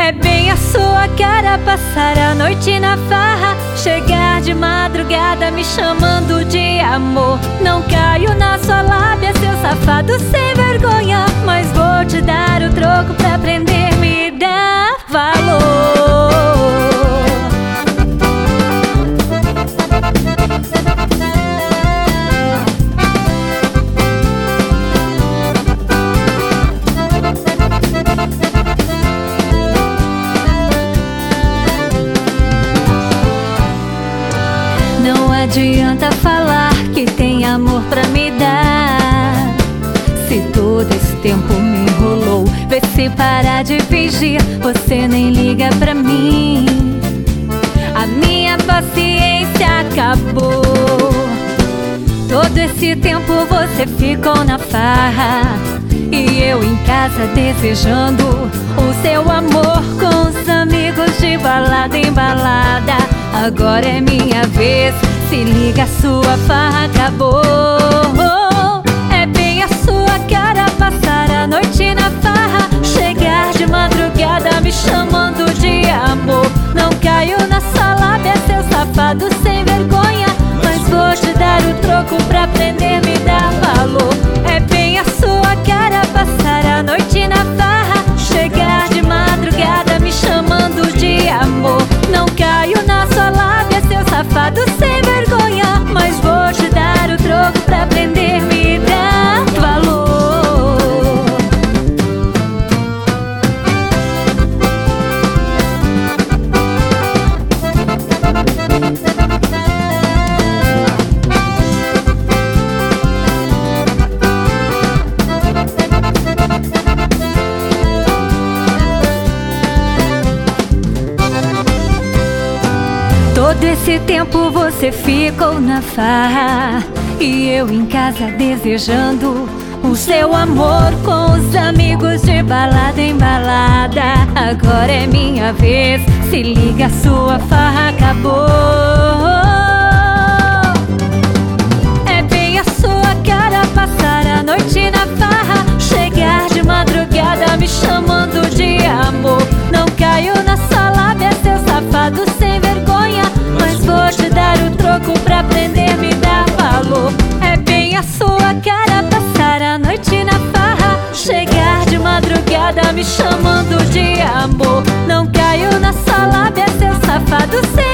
É bem a sua cara passar a noite na farra, chegar de madrugada me chamando de amor. Não caio na sua lábia, seu safado sem vergonha, mas vou te dar o troco pra aprender, me dá valor. Não adianta falar que tem amor pra me dar, se todo esse tempo me enrolou. Vê se parar de fingir, você nem liga pra mim. A minha paciência acabou. Todo esse tempo você ficou na farra e eu em casa desejando o seu amor com os amigos de balada em balada. Agora é minha vez, se liga, sua farra acabou. É bem a sua cara passar a noite na farra, chegar de madrugada me chamando de amor. Não caio na sua lábia, seu safado sem vergonha, mas vou te dar o troco pra aprender, me dar valor. É bem a sua cara passar a noite na farra, chegar de madrugada me chamando de amor. Não caio na sua lábia, seu safado sem vergonha, mas vou te dar o troco pra aprender, me dar valor. Todo esse tempo você ficou na farra e eu em casa desejando o seu amor com os amigos de balada em balada. Agora é minha vez, se liga, sua farra acabou. É bem a sua cara passar a noite na farra, chegar de madrugada me chamando de amor. Não caio na sua lábia, seu safado sem vergonha, mas vou te dar o troco pra aprender, me dar valor. É bem a sua cara passar a noite na farra, chegar de madrugada me chamando de amor. Não caio na sua lábia, seu safado sem